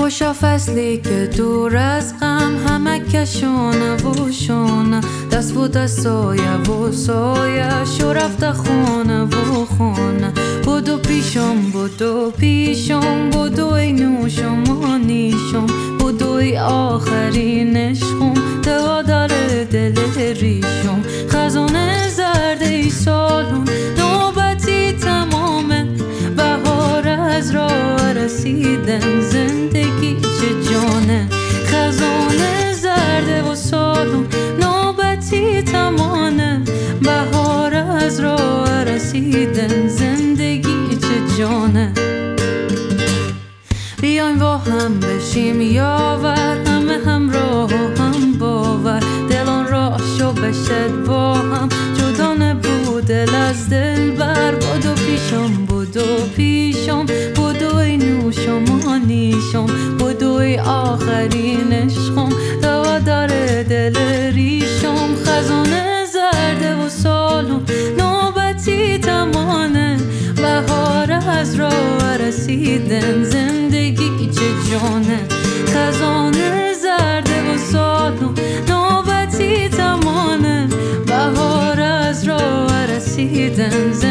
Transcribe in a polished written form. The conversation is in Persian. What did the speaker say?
خوشا فصلی که دور از غم همه کشونه و شونه دست و دستای و سایش و رفته خونه و خونه بودو پیشم بودوی نوشم و نیشم بودوی آخرین عشقم دوا داره دل ریشم خزانه زرده سالون نوبتی تمامه بهار از راه رسیدن زندگی چه جانه خزانه زرده و سالون نوبتی تمامه بهار از راه رسیدن زندگی چه جانه بیاین با هم بشیم یاور همه همراه و هم باور دلان راهشو بشد با هم جدا نبود دل از دل بر بودو پیشم بودوی نوشم و نیشم بودوی آخرین عشقم دوا داره دل ریشم خزانه زرده و سالم نوبتی تمانه بهار از راه رسیدن زندگی چه جانه خزانه زرده و سالم نوبتی تمانه بهار از راه رسیدن